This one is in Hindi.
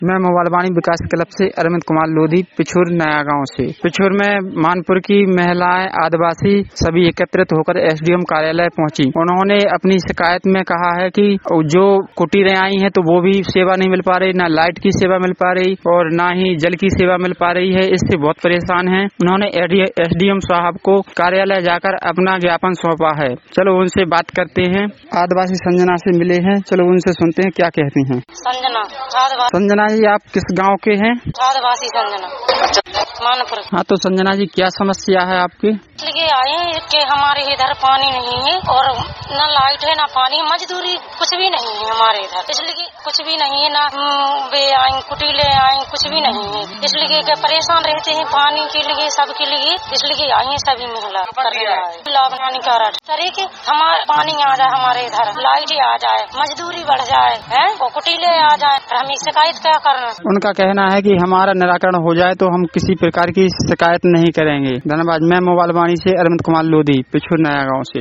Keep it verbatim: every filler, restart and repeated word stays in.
मैं मोबाइल वाणी विकास क्लब से अरविंद कुमार लोधी, पिछुर नया गांव से। पिछुर में मानपुर की महिलाएं, आदिवासी सभी एकत्रित होकर एसडीएम कार्यालय पहुंची। उन्होंने अपनी शिकायत में कहा है कि जो कुटीरें आई हैं तो वो भी सेवा नहीं मिल पा रही, ना लाइट की सेवा मिल पा रही और ना ही जल की सेवा मिल पा रही है। इससे बहुत परेशान हैं। उन्होंने एसडीएम साहब को कार्यालय जाकर अपना ज्ञापन सौंपा है। चलो उनसे बात करते हैं। आदिवासी संजना से मिले हैं, चलो उनसे सुनते हैं क्या कहती हैं। संजना संजना जी, आप किस गांव के हैं? आदिवासी संजना मानपुर। हाँ, तो संजना जी क्या समस्या है आपकी? इसलिए आए हैं कि हमारे इधर पानी नहीं है और न लाइट है, न पानी, मजदूरी कुछ भी नहीं है हमारे इधर। इसलिए कुछ भी नहीं है, ना वे आए कुटीले आए, कुछ भी नहीं है। इसलिए परेशान रहते हैं पानी के लिए, सबके लिए। इसलिए आए हैं सभी महिला लाभ हानिकारक करे कि हमारे पानी आ जाए, हमारे इधर लाइट आ जाए, मजदूरी बढ़ जाए है और कुटीले आ जाए। हमें शिकायत क्या करना? उनका कहना है कि हमारा निराकरण हो जाए तो हम किसी प्रकार की शिकायत नहीं करेंगे। धन्यवाद। मैं मोबाइल वाणी से अरविंद कुमार लोधी, पिछुर नया गांव से।